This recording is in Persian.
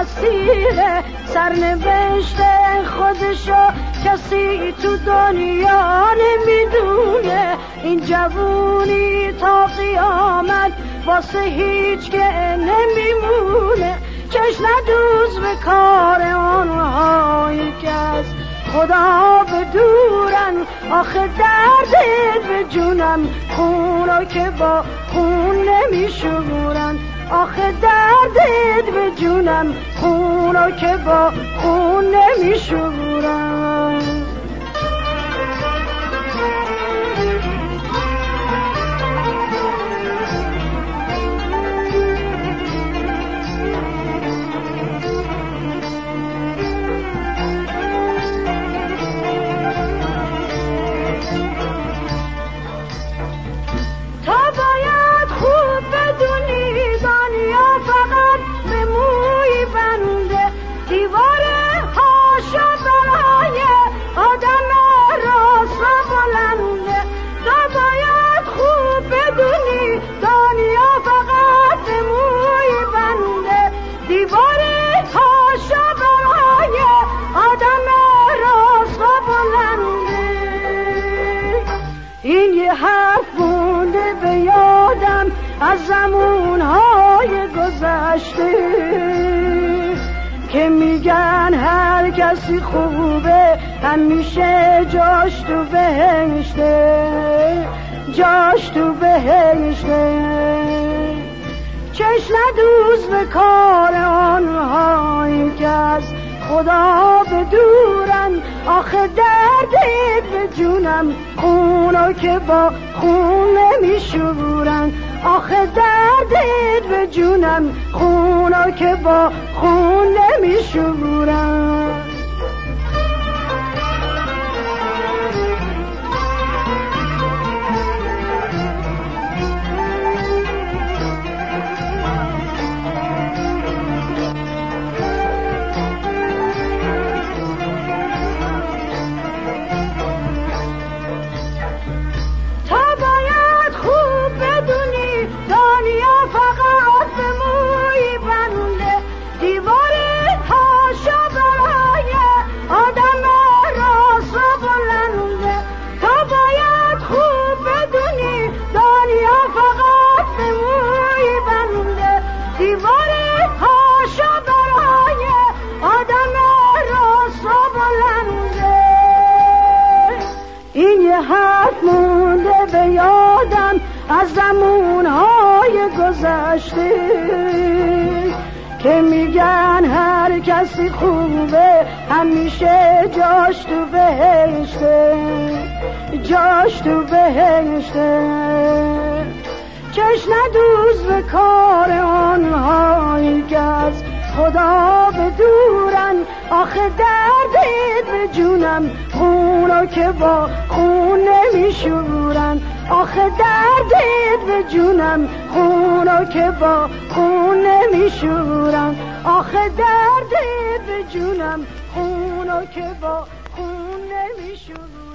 مسیر سرنوشت خودشو کسی تو دنیا نمیدونه. این جوونی تا قیامت واسه هیچ که نمیمونه. چش ندوز به کار آنهایی که از خدا بدورن. آخه دردت به جونم خونو که با خون نمیشورن. آخه دردت به جونم خونو که با خون نمیشورن. از زمونهای گذشته که میگن هر کسی خوبه همیشه جاش تو بهشته. جاش تو بهشته. چش ندوز به کار آنهایی که از خدا بدورن. آخه دردت به جونم خونو که با خون نمیشورن. آخه دردت به جونم خونو که با خون نمیشورن. از زمونهای گذشته که میگن هر کسی خوبه همیشه جاش تو بهشته. جاش تو بهشته. چش ندوز به کار آنهایی که از خدا بدورن. آخه دردت به جونم خونو که با خون نمیشورن. آخه دردت به جونم خونو که با خون نمیشورن. آخه دردت به جونم خونو که با خون نمیشورن.